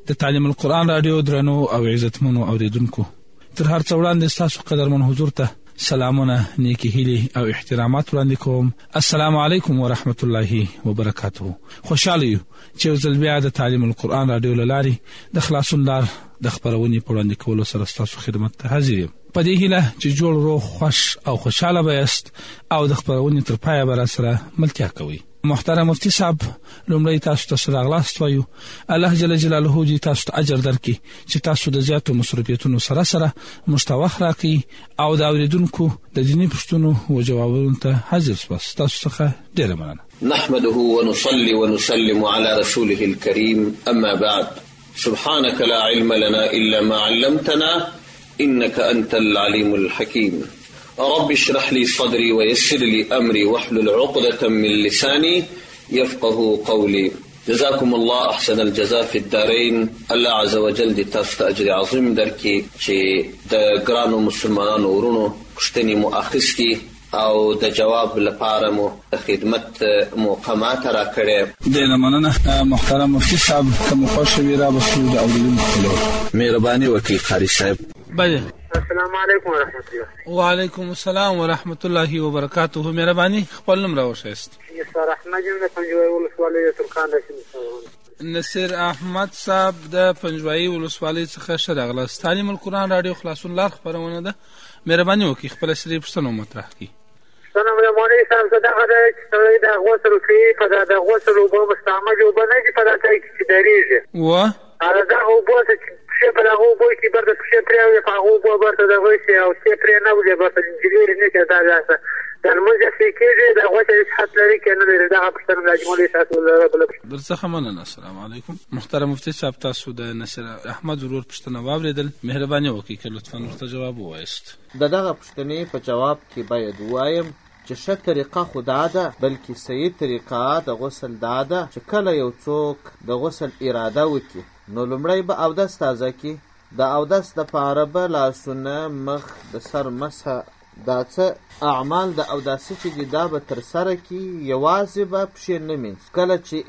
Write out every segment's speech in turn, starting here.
د تعلیم القرآن رادیو درنو او عزتمنو اوریدونکو، تر هر څه وړاندې تاسو قدرمن حضور ته سلامونه، نیکی هیلې او احترامات وړاندې کوم. السلام علیکم ورحمت الله وبرکاته. خوشاله یو چې ځل بیا د تعلیم القرآن رادیو لاري د خلاصون لار د خبرونې په وړاندې کولو سره تاسو خدمت ته حاضر یم. په دې هیله چې جوړ روغ خوش او خوشاله بایست او د خبرونې تر پایه به سره ملتیا کوي. محترم مفتی صاحب، لومړی تاسو ته سلام وایو. الله جل جلاله دې تاسو ته اجر درکړي چې تاسو د زیاتو مصروفیتونو سره مستوخ راکړي او د اوریدونکو د دیني پوښتنو او جوابونو ته حاضر سپاس. تاسو څخه ډیره مننه. نحمده ونصلي ونسلم على رسوله الكريم، اما بعد، سبحانك لا علم لنا الا ما علمتنا انك انت العليم الحكيم. رب اشرح لي صدري ويسر لي أمري واحلل عقدة من لساني يفقه قولي. جزاكم الله أحسن الجزاء في الدارين. الله عز وجل دې تاسو ته اجر عظیم درکړي چې د ګرانو مسلمانانو ورونو پوښتنې مو اخیستي او د جواب لپاره مو خدمت مقامات را کړې. ډېره مننه محترم مفتی صاحب. کوم خوښ وي را بسو د اوریدونکو مهرباني وکړئ قاری صاحب. بله. السلام علیکم ورحمت الله. وعلیکم السلام ورحمت الله وبرکاته. مهرباني خپل نوم راوښیاست. نصیر احمد د پنجوایي ولسوالۍ ترکان راشم. نصیر احمد صاحب د پنجوایي ولسوالۍ څخه شراغلاست. تعلیم القرآن رادیو خلاصون لار خبرونه ده. مهرباني وکړئ خپل سری پوښتنه مطرح کړئ. سلام مولوي صاحب، دغه د غسل کوي په د غسل او مستعمل او باندې په دغه کې درېږي و هغه او بوته چې په هغه بوې کې برته چې پرې په هغه بوې برته د غوښې او چې پرې نه ولې برته انجلیر نه کې دا ځاسه د موږ چې کېږي د غوښې حد لري کې نه لري. دا پښتنه د مولوي صاحب الله درڅخه مننه. السلام علیکم. محترم مفتی صاحب، تاسو د نصیر احمد ورور پښتنه واوریدل. مهرباني وکړئ که لطفا ورته جواب ووایست. دغه پښتنې په جواب کې باید وایم چې ښه طریقه خدا ده، بلکې صحیح طریقه د غسل دا ده چې کله یو څوک د غسل اراده وکړي نو لومړی به اودس تازه کړي. د اودس دپاره به لاسونه، مخ، د سر مسح، دا څه اعمال د اوداسه چې دي دا به ترسره کړي. یوازې به پښې نه مینځ. کله چې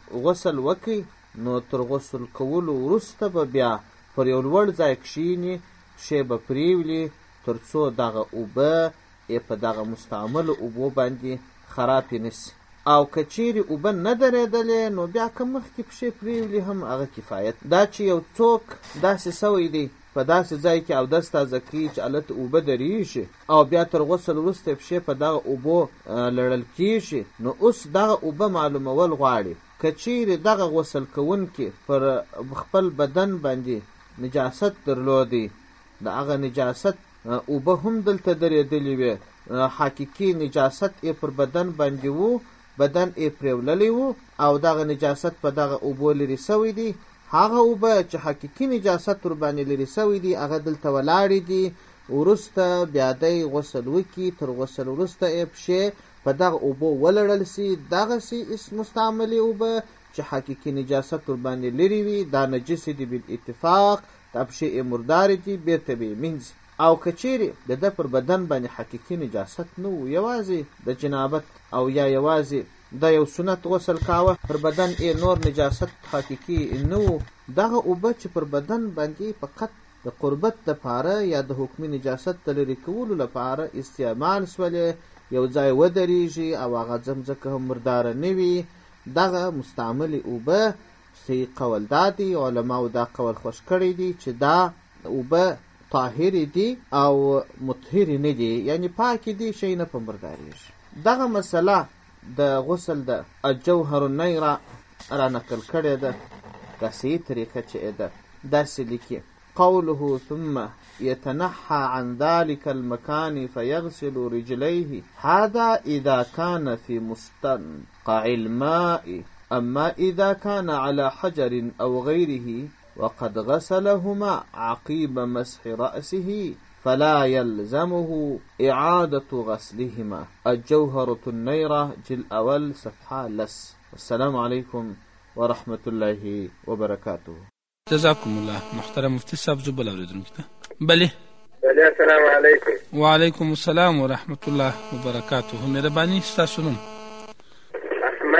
غسل وکړي نو تر غسل کولو وروسته به بیا پر یو لوړ ځای کښېني، پښې به پرېولي تر څو دغه اوبه په دغه مستعمل اوبو باندې خرابې نشي. او که چیرې اوبه نه درېدلې نو بیا که مخکې پښې پرېولي هم هغه کفایت. دا چې یو څوک داسې سوی دی په داسې ځای کې اودس تازه کوي چې هلته اوبه درېږي او بیا تر غسل وروسته پښې په دغه اوبو لړل کېږي، نو اوس دغه اوبه معلومول غواړي. که چیرې دغه غسل کوونکي پر خپل بدن باندې نجاست درلودی، د هغه نجاست اوبه هم دلته درېدلې وې، حقیقي نجاست یې پر بدن باندې وو، بدن یې پرېوللی وو او دغه نجاست په دغه اوبو لرې سوی دی. هغه اوبه چې حقیقي نجاست ور باندې لرې سوی دی هغه دلته ولاړې دي. وروسته بیا دی غسل وکړي، تر غسل وروسته یې پښې په دغه اوبو ولړل سي. دغسې مستعملې اوبه چې حقیقي نجاست ور باندې لرې وي دا نجسې دي بالاتفاق، دا پښې یې مردارې دي، بیرته به یې مینځي. او که چیرې د ده پر بدن باندې حقیقي نجاست نه و، یوازې د جنابت او یا یوازې د یو سنت غسل کاوه، پر بدن یې نور نجاست حقیقي نه و، دغه اوبه چې پر بدن باندې فقط د قربت دپاره یا د حکمي نجاست د لرې کولو لپاره استعمال سولې، یو ځای ودرېږي او هغه ځمځکه هم مرداره نه وي، دغه مستعملې اوبه صحیح قول دا دی، علماو دا قول خوښ کړی دی چې دا اوبه طاهرې دي او مطهرې نه دي، یعنی پاکې دي، شی نه په مردارېږي. دغه مسله د غسل د الجوهر النیره را نقل کړې ده. دا صحیح طریقه چې ده داسې لیکي: قوله ثم يتنحى عن ذلك المكان فيغسل رجليه هذا إذا كان في مستنقع الماء، أما إذا كان على حجر أو غيره وقد غسلهما عقيب مسح رأسه فلا يلزمه إعادة غسلهما. الجوهرة النيرة جل أول صفحة لس. السلام عليكم ورحمة الله وبركاته. جزاكم الله. محترم مفتي صاحب زبل اوریدونکو ته بله. السلام علیکم. وعلیکم السلام ورحمة الله وبركاته. مهرباني ستاسو نوم؟ احمد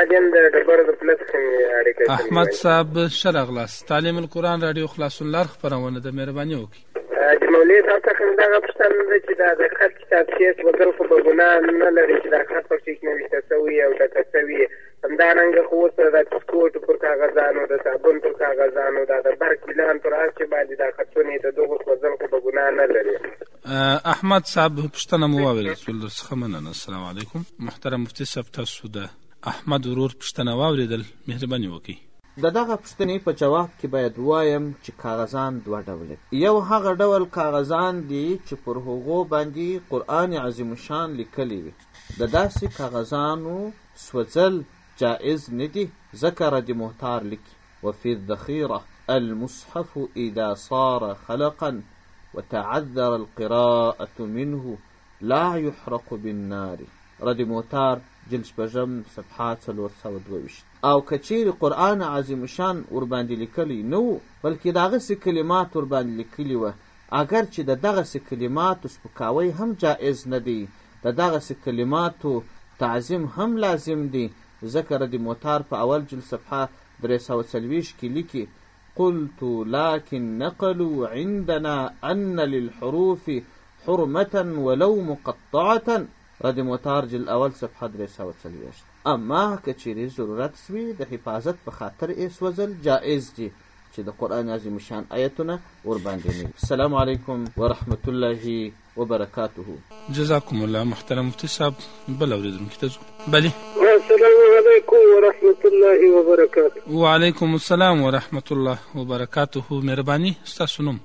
قادم د ډبر د پلت اړیکه احمد صاحب شرغلاس تعلیم القرآن رادیو خلاصون لار خبرونه د مهرباني وکړي د مولوی صاحب څخه دا پوښتنه ده چې دا د خط کتابچې بدل خو به ګناه نه لري چې دا خط په کې نوشته شوی او ډکه شوی همدارنګه خو اوس د بسکوټ پر کاغذانو د صابون پر کاغذانو دا د برق پلان پر هر څه باندې دا خطونه د دغه بدل خو به ګناه نه لري. احمد صاحب پوښتنه مو واورئ رسول الله څخه مننه. السلام علیکم محترم مفتي صاحب تاسو د احمد ورور پوښتنه واوریدل مهرباني وکړئ. دغه پوښتنې په جواب کې باید وایم چې کاغذان دوه ډول یو هغه ډول کاغذان دي چې پر هغو باندې قرآن عظیم شان لیکلی وي د داسې کاغذانو سوځل جائز نه دي ځکه رد محتار لیکي وفي الذخيرة المصحف إذا صار خلقا وتعذر القراءة منه لا يحرق بالنار رد محتار جلد شپږم صفحه 422 او کچیر قرآن عظیم شان ور باندې لیکلی نو بلکې دغه څه کلمات ور باندې لیکلی و اگر چې دغه څه کلمات سپکاوی هم جائز نه دی دغه څه کلمات تعظیم هم لازم دی ذکر د موتار په اول جلد صفحه 340 کې لیکي قلت لكن نقلوا عندنا ان للحروف حرمة ولو مقطعة رد موتار جلد اول صفحه 340 اما کچری ضرورت سوی د حفاظت په خاطر اسوزل جائز دي چې د قرآن عظیم شان آیتونه ور باندې نه. السلام علیکم ورحمت الله وبرکاته. جزاکم الله محترم مفتي صاحب بل اوریدونکو ته بلی. السلام علیکم ورحمت الله وبرکاته. وعلیکم السلام ورحمت الله وبرکاته. مهرباني ستاسو نوم؟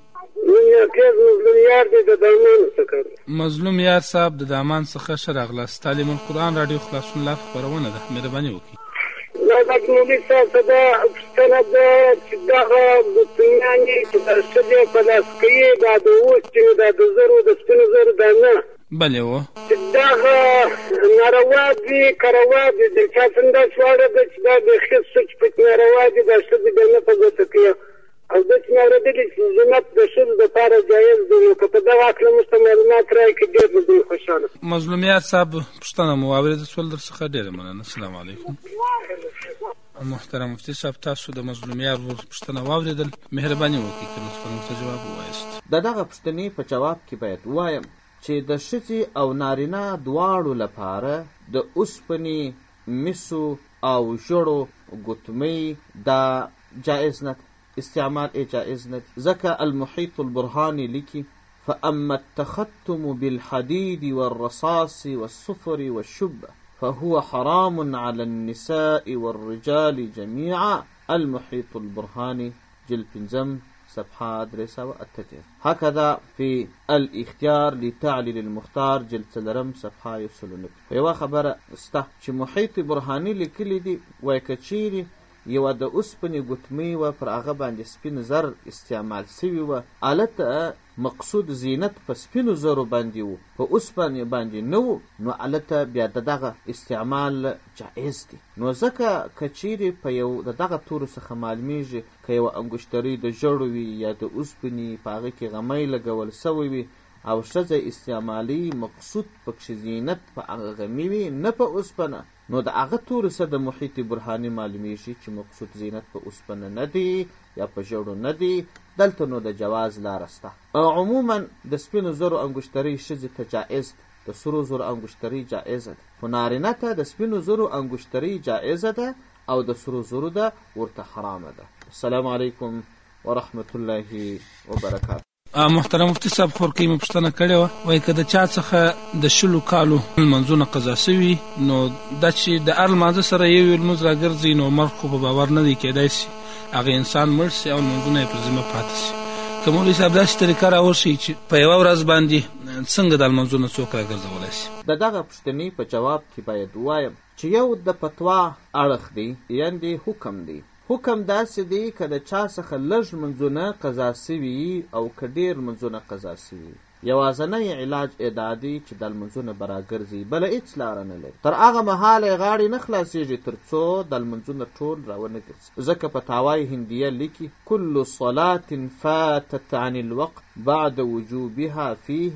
مظلوم یار دی د دامان څخه. مظلوم یار صاحب د دامان څخه شرغلاس تعلیم القرآن رادیو خلاصون لار خبرونه ده مهرباني وکړئ. دا د مولوی صاحب دا پوښتنه ده چې دغه بوتنیانې چې د ښځې په لاس کې دا د اوس چې دا د زرو د سپینو زرو دا نه بلې و چې دغه ناروا دي که روا دي د چا څنګه شواړه ده چې دا د ښه سوچ پکې ناروا دي دا ښځې به نه په ګوته کوي او دا چې مې اورېدلي چې زینت د ښځو دپاره جایز دی نو که په دغه هکله موږ ته معلومات راکړي ډېر به زه خوشحاله. مظلومیت صاحب پوښتنه مو واورېده شول در څخه ډېره مننه. السلام علیکم محترم مفتي صاحب تاسو د مظلومیت پوښتنه واورېدل مهرباني وکړئ که لطفا ورته جواب ووایاست. دغه پوښتنې په جواب کې باید ووایم چې د ښځې او نارینه دواړو لپاره د اوسپنې مسو او ژړو ګوتمۍ دا جائز نه استعمال جائز نه ځکه المحيط البرهاني لیکي فأما التختم بالحديد والرصاص والصفر والشبه فهو حرام على النساء والرجال جميعا المحيط البرهاني جلد 5 صفحه 338 هكذا في الاختيار لتعليل المختار جلد 3 صفحه 29 یو خبره استه چې محيط برهاني لیکلی دی وای کچيري یو د اوسپنې ګوتمۍ و پر هغه باندې سپین زر استعمال سوي و الته مقصود زینت په سپینو زرو باندې و په اوسپنې باندې نه و نو الته بیا دغه استعمال جائز دی نو ځکه کچیرې په یو دغه تورو څخه معلومیږي که یوه انګشترۍ د ژړو وي یا د اوسپنې په هغه کې غمی لګول سوی وي او ښځه استعمالي مقصود پکښې زینت په هغه غمي وي نه په اوسپنه نو د هغه تورو څه د محیط برهاني معلومیږي چې مقصود زینت په اوسپنه نه دی یا په ژړو نه دی دلته نو د جواز لاره شته. عموما د سپینو زرو انګشترۍ ښځې ته جایز د سرو زرو انګشترۍ جایزه ده خو نارینه ته د سپینو زرو انګشترۍ جایزه ده او د سرو زرو ده ورته حرامه ده. السلام علیکم ورحمت الله وبرکاته. محترم مفتي صاحب خورکۍ مې پوښتنه کړې وه وایي که د چا څخه د 10 کالو لمونځونه قضا سوي نو دا چې د هر لمانځه سره یو لمونځ راګرځي نو مرګ خو په باور نه دی کېدای شي هغه انسان مړ شي او لمونځونه یې پر ذمه پاتې شي. که مولوي صاحب داسې طریقه راوښیي چې په یوه ورځ باندې څنګه دا لمونځونه څوک راګرځولی شي. د دغه پوښتنې په جواب کې باید ووایم چې یو د فتوا اړخ دی یعنې حکم دی. حکم داسې دی که د چا څخه لږ منځونه قضا سوي او که ډېر منځونه قضا سوي یوازنی علاج دا دی چې د لمونځونه به راګرځي بله هېڅ لاره نه لري تر هغه مهاله یې غاړې نه خلاصېږي تر څو د لمونځونه ټول راونه ګرځي ځکه په تاوای هندیه لیکي كل صلاة فاتت عن الوقت بعد وجوبها فيه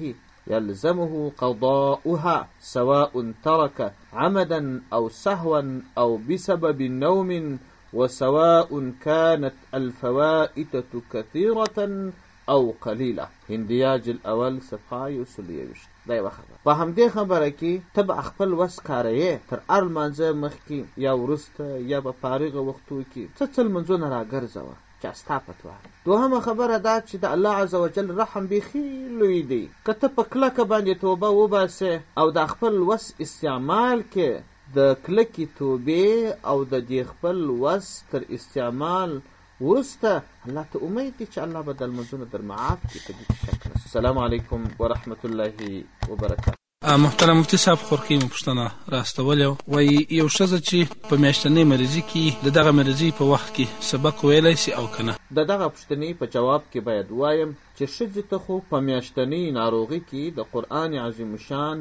يلزمه قضاؤها سواء ترك عمدا أو سهوا أو بسبب نوم، وسواء كانت الفوائد كثيرة او قليله. اندیاج الاول صفحه 121. دا یو خبره. په همدې خبره کې ته به خپل وس کاریې تر هر لمانځه مخکې یا وروسته یا په فارغه وختو کې څه لمونځونه راګرځوه چې ستا فتوا. دوهمه خبره دا چې د الله عز وجل رحم بیخي لوی دی. که ته په کلکه باندې توبه وباسې او د خپل وس استعمال کې د کلکې توبې او د دې خپل وس تر استعمال ورسته الله ته امید دي چې الله به د لمونځونه در معاف کړي. په دې شک نشته. السلام علیکم ورحمة الله وبرکاته. محترم مفتي صاحب خورکۍ مو پوښتنه راستولې وایي یو ښځه چې په میاشتنۍ مریضي کې د دغه مریضي په وخت کې سبق ویلی سي او که نه. د دغه پوښتنې په جواب کې باید وایم چې ښځې ته خو په میاشتنۍ ناروغي کې د قرآن عظیم شان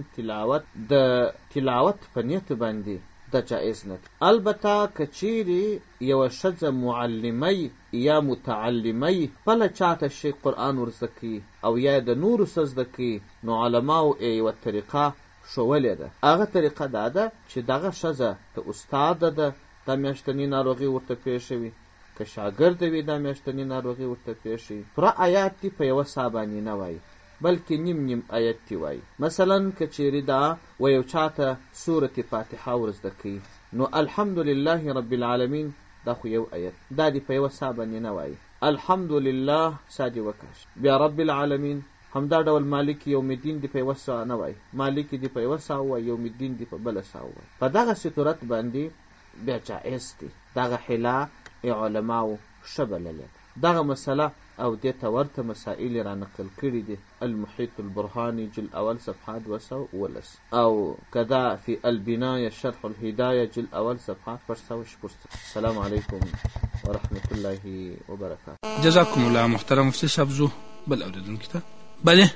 تلاوت په نیت باندې دا جائز نه. البته که چیرې یوه ښځه معلمه یا متعلمه بله چاته شي قرآن ورزده کوي او یا د نورو څه زده کوي، نو علماو یوه طریقه ښولې ده. هغه طریقه دا ده چې دغه ښځه ته استاده ده، دا میاشتنۍ ناروغي ورته پیښه وي، که شاګرده وي دا میاشتنۍ ناروغي ورته پیښه وي، پوره آیات دي په یوه ساه باندې نه وایي بلکې نیم آیت دی وایي. مثلا که چیرې دا و یو چاته سورة فاتحه ورزده کوي، نو الحمدلله رب العالمین دا خو یو آیت، دا دی په یوه ساه باندې نه وایي. الحمدلله ساه دې وکړه، بیا رب العالمین همدا ډول مالک یوم الدین دی په یوه ساه نه وایي، مالک دی په یوه ساه وایي، یوم الدین دی په بله ساه وایي. په دغسې صورت باندې بیا جایز دی. دغه حلا علماو ښه بللې. دغه مسله او دې ته ورته مسائل را نقل کړي دي. المحيط البرهاني جل اول صفحه 211 او كذا في البنايه شرح الهدايه جل اول صفحه 414. السلام عليكم ورحمه الله وبركاته. جزاكم الله محترم مفتي صاحب. زو بل اوریدونکو ته بله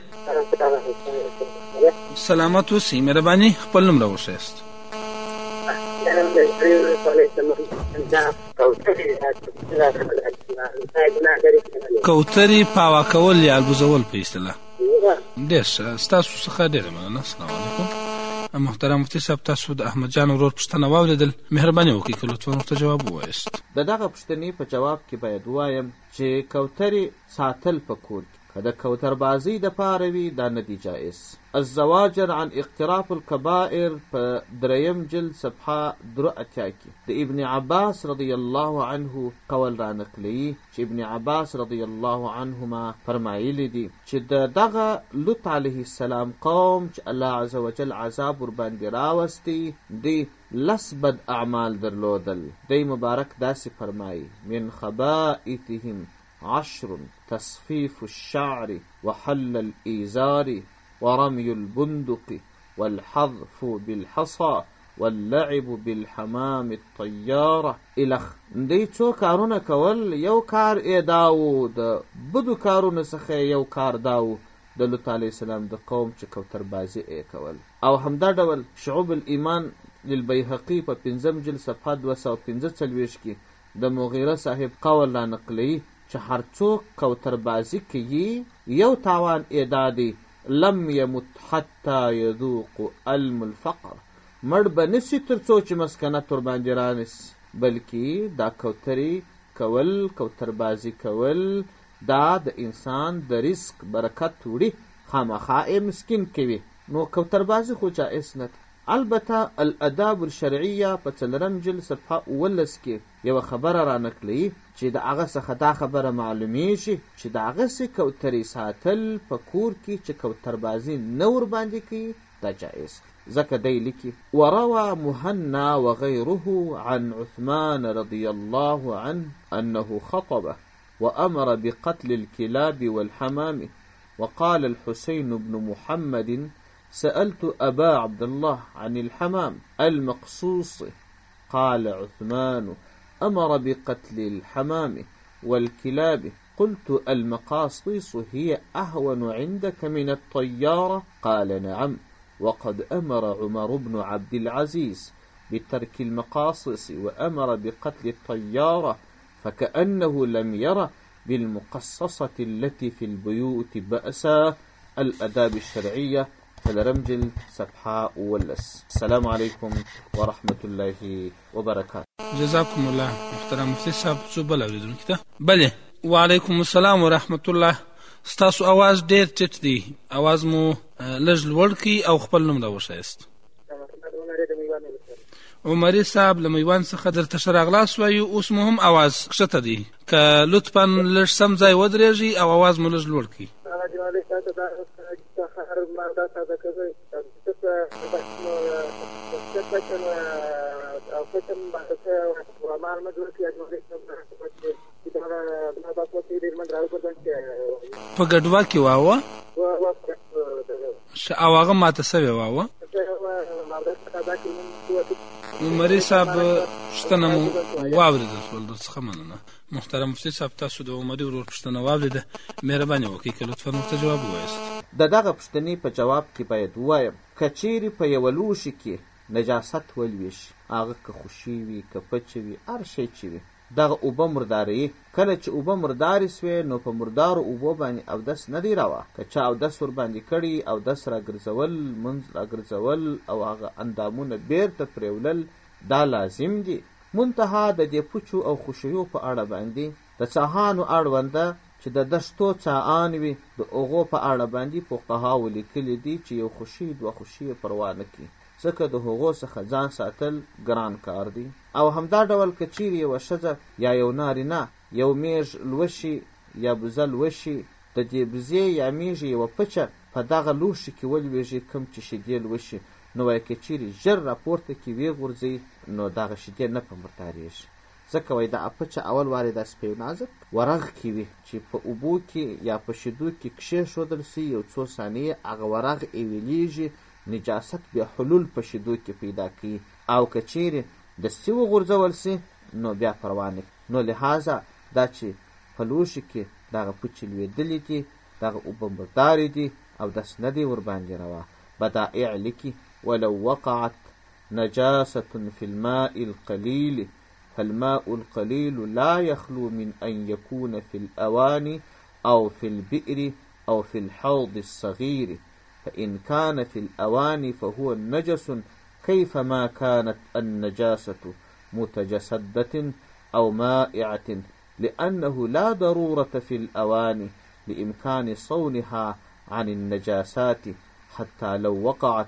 سلامت اوسئ. مهرباني خپل نوم راوښیاست. کوترې پاوا کول یا البوزول په اصطلاح. ډېر ښه، ستاسو څخه ډېره مننه. السلام علیکم. محترم مفتي صاحب، تاسو د احمد جان ورور پوښتنه واورېدل، مهرباني وکړئ که لطفا ورته جواب ووایاست. د دغه پوښتنې په جواب کې باید ووایم چې کوترې ساتل په کور کې که د کوتربازۍ دپاره وي دا نه دی جایز. الزواجر عن اقتراف الكبائر په 3 جلد صفحه 83 کې د ابن عباس رضی الله عنه قول را نقلی چې ابن عباس رضی الله عنهما فرمایلی دي چې دغه لوط علیه السلام قوم چې الله عز وجل عذاب ورباندې راوستی دی 10 بد اعمال درلودل. دی مبارک داسې فرمایي من خبائثهم 10 تصفيف الشعر وحل الإيزار ورمي البندق والحذف بالحصى واللعب بالحمام الطيارة الخ. دی څو کارونه کول، یو کار داو د بدو کارونه څخه یو کار داو د لوط علیه السلام د قوم چې کوتر بازی کول. او همدا ډول شعوب الایمان للبیهقی په 5 جلد صفحه 245 کې د مغیره صاحب قول را نقلی چې هر څوک کوتر بازی کوي یو تاوان دادی لم یمت حتی یذوق علم الفقر، مړ به نسي تر څو چې مسکنت ورباندې رانسي، بلکې دا کوترې کول، کوتر بازی کول دا د انسان د رزق برکت وړي، خامخا مسکین کوي. نو کوتر بازی خو جائز نه. البته الاداب الشرعیه په 4 جلد صفحه 19 کې یو خبره را نقلی چې د هغه څخه دا خبره معلومیږي چې د هغه څخه کوترې ساتل په کور کې چې کوتر بازی نه ور باندې کوي دا جائز. ځکه دی لیکي وروى مهنا وغيره عن عثمان رضي الله عنه انه خطبه وامر بقتل الكلاب والحمام. وقال الحسين بن محمد سألت أبا عبد الله عن الحمام المقصوص، قال عثمان أمر بقتل الحمام والكلاب. قلت المقاصيص هي أهون عندك من الطيارة؟ قال نعم، وقد أمر عمر بن عبد العزيز بترك المقاصص وأمر بقتل الطيارة، فكأنه لم ير بالمقصصة التي في البيوت بأسا الاداب الشرعيه فلرمجل صفحه ولس. السلام علیکم ورحمت الله وبرکاته. جزاکم الله. محترم مفتی صاحب څو بل اوریدونکو ته. بله وعلیکم السلام ورحمت الله. ستاسو आवाज ډیر ټیټ دی، आवाज مو لږ لوړ کړئ او خپل نوم راوښایاست. عمري صاحب له میوان څخه درته ښه راغلاست وایو. اوس مو هم आवाज ښکته دی، که لطفا لږ سم ځای ودرېږئ او आवाज مو لږ لوړ کړئ. په ګډوا کې واوه او هغه ماته سوې واوه. عمري صاحب پوښتنه مو واورېده شول، درڅخه مننه. محترم مفتي صاحب تاسو د عمري ورور پوښتنه واورېده، مهرباني وکړئ که لطفا ورته جواب ووایاست. د دغه پوښتنې په جواب کې باید ووایم که چیرې په یوه لوښي کې نجاست ولویشي، هغه که خوشي وي که پچه وي هر شی چې وي، دغه اوبه مرداروي. کله چې اوبه مردارې سوې نو په مردارو اوبو باندې اودس نه دی روا. که چا اودس ورباندې کړي، اودس راګرځول، منځ راګرځول او هغه اندامونه بیرته پرېولل دا لازم دي. منتها د دې پوچو او خوشیو په اړه باندې د څاهانو اړونده چې د دشتو څاهان وي د هغو په اړه باندې فقهاو لیکلي دي چې یو خوشي دوه خوشي پروا نه کړي، ځکه د هغو څخه ځان ساتل ګران کار دی. او همدا ډول که چیرې یوه ښځه یا یو نارینه یو میږ لوشي یا بوزه لوشي، د دې بوزې یا میږې یوه پچه په دغه لوښي کې ولویږي کوم چې شیدې لوشي، نو وایي که چیرې ژر راپورته کې ویې نو دغه شیدې نه په مردارېږي، ځکه وایي دا پچه اول وارې داسې په یو نازک ورغ کې وي چې په اوبو کې یا په شیدو کې کښېښودل سي یو څو ثانیې هغه ورغ ایویلیږي، نجاست بیا حلول په شیدو کې پیدا کوي. او که چیرې دستي وغورځول سي نو بیا پروا نه. نو لحاظه دا چې په لوښي کې دغه پچې لوېدلې دي، دغه اوبه مردارې دي او دس نه دی ورباندې روا. بدائع لیکي ولو وقعت نجاسة في الماء القليل فالماء القليل لا يخلو من أن يكون في الأواني أو في البئر أو في الحوض الصغير، فإن كان في الأواني فهو نجس كيفما كانت النجاسة متجسدة أو مائعة، لأنه لا ضرورة في الأواني لإمكان صونها عن النجاسات، حتى لو وقعت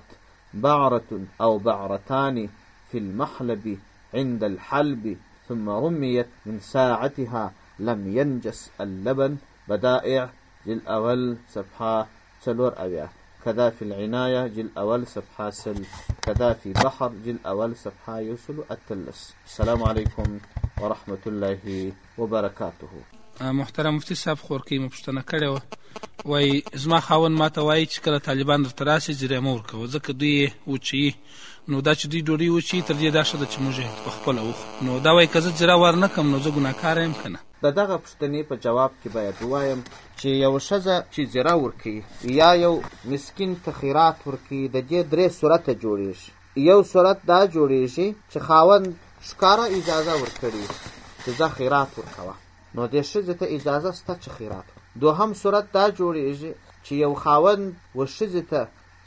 بعرة أو بعرتان في المحلب عند الحلب ثم رميت من ساعتها لم ينجس اللبن. بدائع جل أول صفحة 4 كذا في العناية جل أول صفحة 10 كذا في بحر جل أول صفحة يوصل التلس. السلام عليكم ورحمة الله وبركاته. محترم مفتي صاحب خورکی مو پوښتنه کړې وه، وایي زما خاوند ماته وایي چې کله طالبان درته راسي جریمه ورکوه، ځکه دوی یې وچوي، نو دا چې دوی ډوډۍ وچوي تر دې دا ښه ده چې موږ یې پخپله وخورو. نو دا وایي که زه جره ور نه کړم نو زه ګناهکاره یم که نه؟ د دغه پوښتنې په جواب کې باید ووایم چې یو ښځه چې زیره ورکوي یا یو مسکین ته خیرات ورکوي، د دې 3 صورته جوړېږي. یو صورت دا جوړېږي چې خاوند ښکاره اجازه ورکړي چې زه خیرات ورکوه، نو دې ښځې ته اجازه شته چې خیرات ورکوي. دوهم صورت دا جوړېږي چې یو خاوند و ښځې ته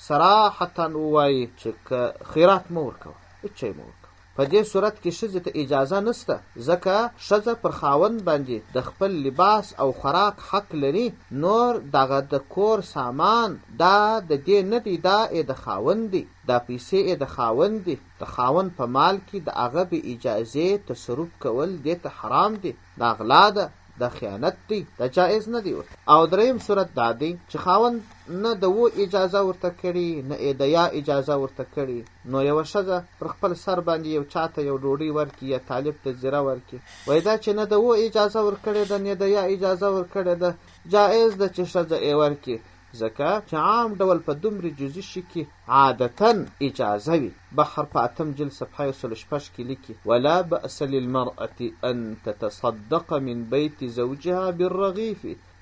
صراحتا ووایي چې که خیرات مه ورکوه، هېڅ شی مه ورکوه. په دې صورت کې ښځې ته اجازه نشته، ځکه ښځه پر خاوند باندې د خپل لباس او خوراک حق لري، نور دغه د کور سامان دا د دې نه دی، دا یې د خاوند دی، دا پیسې یې د خاوند دی. د خاوند په مال کې د هغه بې اجازې تصرف کول دې ته حرام دی، دا غلا ده، دا خیانت دی، دا جایز نه دی ورته. او دریم صورت دا دی چې خاوند نه د و اجازه ورته کړي نه یې د یا اجازه ورته کړي، نو یوه ښځه پر خپل سر باندې یو چاته یو ډوډۍ ورکړي یا طالب ته زیره ورکړي، وایي دا چې نه د و اجازه ورکړې ده نه د یا اجازه ورکړې ده، جایز ده چې ښځه یې ورکړي، ځکه چې عام ډول په دومره جزي شي کې عادتا اجازه وي. بحر په 8 جلد صفحه 106 کې لیکي ولا بأس للمرأة أن تتصدق من بيت زوجها بالرغيف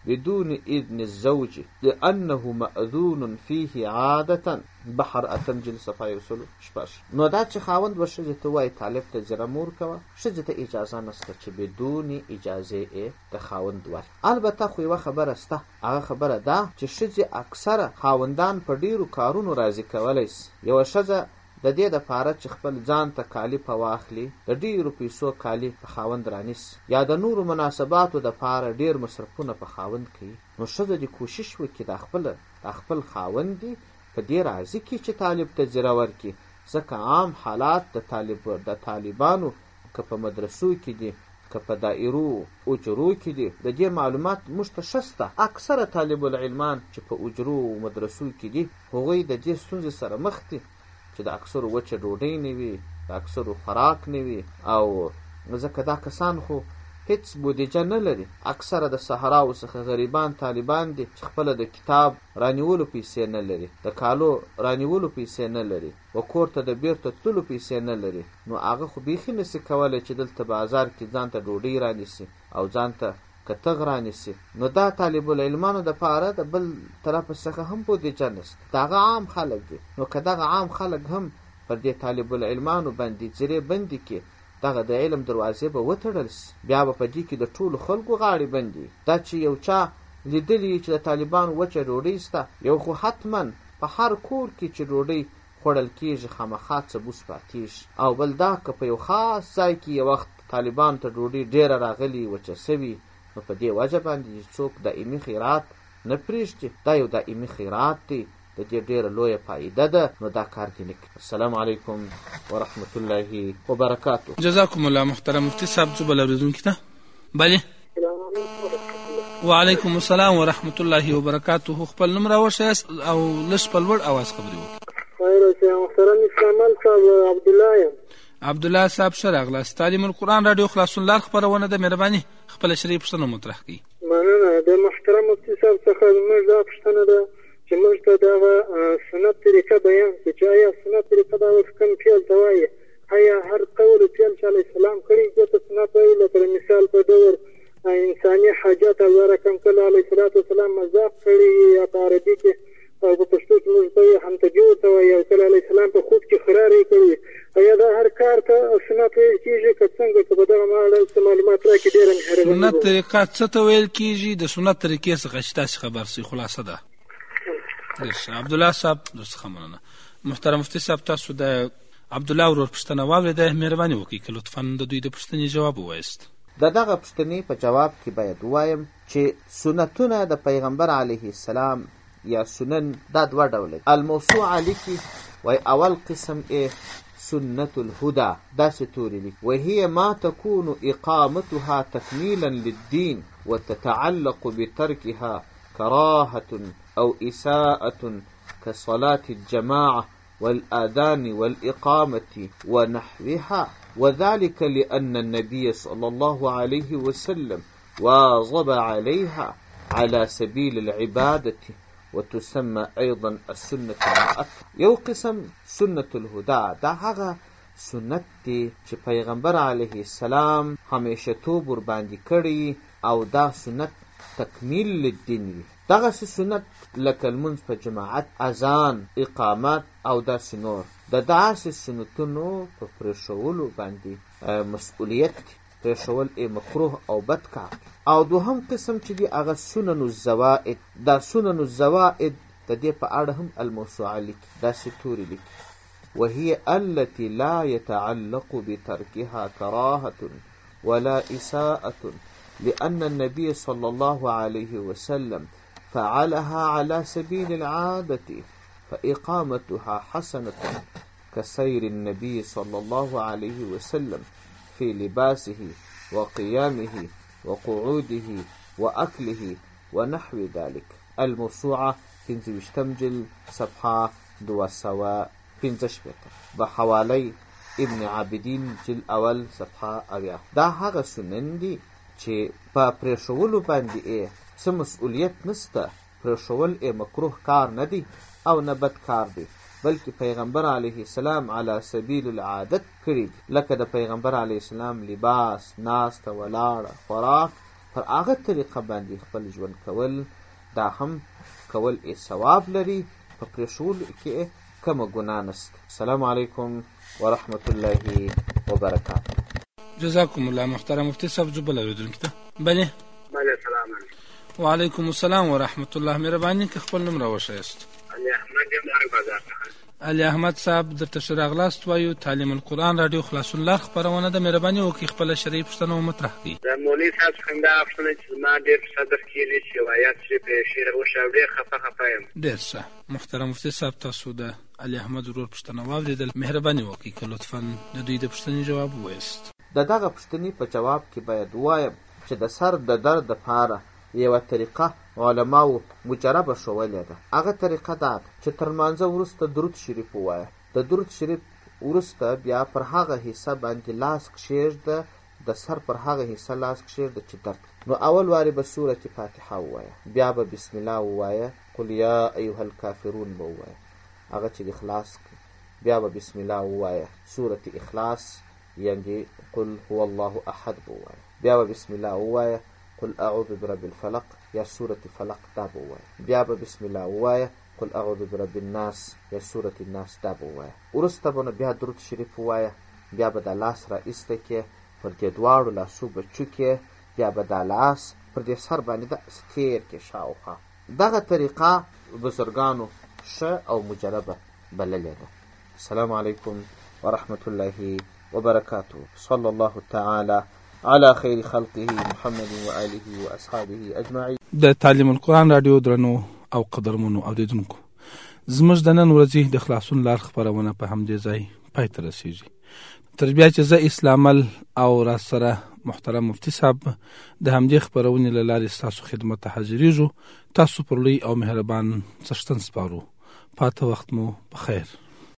بدون إذن الزوج لأنه مأذون فيه عادة. بحر اتم جل صفای رسول شپاش. نو دا چې خاوند و ښځې ته وایي طالب ته زیره مور کوه، ښځې ته اجازه نشته چې بدون اجازې د خاوند ور. البته خو یوه خبره شته، هغه خبره ده چې ښځې اکثره خاوندان په ډیرو کارونو راضي کولی شي. یوه ښځه د دې دپاره چې خپل ځان ته کالي په واخلي، د ډیرو پیسو کالي په خاوند رانیسي، یا د نورو مناسباتو دپاره ډیر مصرفونه په خاوند کوي، نو ښځه دې کوشش وکړي د خپل خاوند دي په دې راضي کړي چې طالب ته زیره ورکړي. ځکه عام حالات د طالبانو که په مدرسو کې دي که په دایرو اجرو کې دي، د دې معلومات موږ ته ښه شته. اکثره طالب العلمان چې په اجرو او مدرسو کې دي، هغوی د دې ستونزې سره مخ دي چې د اکثرو وچه ډوډۍ نه وي، د اکثرو خوراک نه وي، او ځکه دا کسان خو هیڅ بودیجه نه لري. اکثره د صحراو څخه غریبان طالبان دي چې خپله د کتاب رانیولو پیسې نه لري، د کالو رانیولو پیسې نه لري، و کور ته د بیرته تللو پیسې نه لري. نو هغه خو بیخي نسي کولی چې دلته بازار کې ځان ته ډوډۍ رانیسي او ځان ته کتغ رانیسي. نو دا طالب العلمانو دپاره د بل طرف څخه هم بودیجه نشته، دغه عام خلک دي. نو که دغه عام خلک هم پر دې طالب العلمانو باندې زیرې بندي کړي، دغه د علم دروازې به وتړل شي، بیا به په دې کې د ټولو خلکو غاړې بندي. دا چې یو چا لیدلي چې د طالبانو وچه ډوډۍ شته، یو خو حتما په هر کور کې چې ډوډۍ خوړل کېږي خامخا څبوس پاتېږي. او بل دا که په یو خاص ځای کې یو وخت طالبانو ته ډوډۍ ډېره راغلي وچه سوي، نو په دې وجه باندې څوک دایمي خیرات نه پرېږدي. دا یو دایمي خیرات دی، د دې ډیره لویه فائده ده. نو دا کار دې نه کوي. السلام علیکم ورحمت الله وبرکاته. جزاکم الله محترم مفتی صاحب. زه بل اورېدونکي ته بلې. وعلیکم السلام ورحمت الله وبرکاته. خپل نوم راوښیاست او لږ په لوړ اواز خبرې وکړئ. خیر اوسې. محترم اسلامال صاحب عبدالله یم. عبدالله صاحب ښه راغلاست. تعلیم القرآن راډیو خلاصون لار خپرونه ده، مهرباني خپله شرعي پوښتنه مطرح کړئ. مننه. د محترم مفتي صاحب څخه زموږ دا پوښتنه ده چې موږ ته دغه سنت طریقه بیان کړي چې آیا سنت طریقه دا اوس کوم فعل ته وایي؟ آیا هر قول فعل چې علیه السلام کړي دې ته سنت وایي؟ لکه مثال په ډول انساني حاجات الله رقم کله علیه الصلاة والسلام مذاق کړي، یا په عربي کې او په پښتو کې موږ ته وایي همتجو ته وایي، او کله علیه السلام په خوب کې خرارې کړي. آیا دا هر کار ته سنت ویل کېږي که څنګه؟ که په دغه اړه څه معلومات راکړي ډېره مهرباني. سنت طریقه څه ته ویل کېږي؟ د سنت طریقې څخه چې تاسې خبر سئ خلاصه ده. عبدالله صاحب درڅخه مننه. محترم مفتي صاحب، تاسو د عبدالله ورور پوښتنه واورېده، مهرباني وکړئ که لطفا د دوی د پوښتنې جواب ووایاست. د دغه پوښتنې په جواب کې باید ووایم چې سنتونه د پیغمبر علیه السلام یا سنن دا دوه ډوله. الموسوعه لیکي وای اول قسم سنة الهدى، داسې توري لیکي، وهي ما تكون إقامتها تكميلا للدين وتتعلق بتركها كراهة أو إساءة كصلاة الجماعة والآذان والإقامة ونحوها، وذلك لأن النبي صلى الله عليه وسلم واظب عليها على سبيل العبادة وتسمى أيضا السنة المؤكدة. یو قسم سنة الهدى، دا هغه سنت دی چې پیغمبر علیه السلام همیشه توب ور باندې کړی، او دا سنت تکمیل للدین وي. دغسې سنت لکه لمونځ په جماعت، اذان، اقامت او داسې نور، د داسې سنتونو په پرېښولو باندې مسئولیت دی. پرېښول مکروه او بد کار. او دوهم قسم چې دی هغه سنن الزوائد. دا سنن الزوائد د دې په اړه هم الموسوعه لیکي، داسې توري لیکي، وهي التي لا يتعلق بتركها كراهة ولا إساءة لأن النبي صلى الله عليه وسلم فعلها على سبيل العادة فإقامتها حسنة كسير النبي صلى الله عليه وسلم في لباسه وقيامه وقعوده وأكله ونحو ذلك. الموسوعة 15 جلد صفحة 215 بحوالي ابن عابدین جلد اول صفحه 80. دا هغه سنن دي چې په پرېښولو باندې څه مسؤلیت نسته. پرېښول مکروه کار نه دی او نه بد کار دی، بلکې پیغمبر علیه السلام علی سبیل العادت کړي. لکه د پیغمبر علیه السلام لباس، ناسته ولاړه، خوراک پر هغه طریقه باندې خپل ژوند کول دا هم کول ثواب لري، په پرېښولو کې کومه ګناه نشته. السلام علیکم ورحمة الله وبرکاته. جزاکم الله محترم مفتی صاحب. جو بل اوریدونکو ته بله السلام علیکم. وعلیکم السلام ورحمة الله. مهرباني که خپل نوم راوښیاست. علي احمد یم هر بازار څخه. علي احمد صاحب درته ښه راغلاست وایو. تعلیم القرآن راډیو خلاصون لار خپرونه ده. مهرباني وکړئ خپله شرعي پوښتنه مطرح کړئ. د مولوي صاحب څخه همدا پوښتنه چې زما ډېر په صدر کېږي چې یو آیات چې پرې شعر وشي او ډېر خفه یم. ډېر ښه محترم مفتي صاحب، تاسو د علي احمد ورور پوښتنه واورېدل. مهرباني وکړئ که لطفا د دوی د پوښتنې جواب ووایاست. د دغه پوښتنې په جواب کې باید ووایم چې د سر د درد دپاره یوه طریقه علماو مجربه ښوولې ده. هغه طریقه دا ده چې تر لمانځه وروسته درود شریف ووایه. د درود شریف وروسته بیا پر هغه حصه باندې لاس کښېږده، د سر پر هغه حصه لاس کښېږده چې درد. نو اول وارې به سورة فاتحه ووایه، بیا به بسم الله ووایه، قل یا ایها الکافرون به ووایه هغه چې اخلاص کړي، بیا به بسم الله ووایه سورة اخلاص یعنی قل هو الله احد به ووایه، بیا به بسم الله ووایه قل اعوذ برب الفلق یا سورة فلق دا به ووایه، بیا به بسم الله ووایه قل اعوذ برب الناس یا سورة الناس دا به ووایه. وروسته به بیا درود شریف ووایه، بیا به دا لاس را ایسته کې پر دې دواړو لاسو به چوکې، بیا به دا لاس پر دې سر باندې داسې تېر کې شاوخوا. دغه طریقه بزرګانو ښه او مجربه بللې ده. السلام علیکم ورحمة الله وبرکاته. صلی الله تعالی على خیر خلقه محمد و آله و اصحابه اجمعین. د تعلیم القرآن راډیو درنو او قدرمنو اوریدونکو، زموږ د نن ورځې د خلاصون لار خپرونه په همدې ځای پای ته رسیږي. تر بیا چې زه اسلامل او را سره محترم مفتی صاحب د همدې خپرونې له لارې ستاسو خدمت ته حاضرېږو، تاسو پر لوی او مهربان څښتن سپارو. پاته وخت مو په خیر.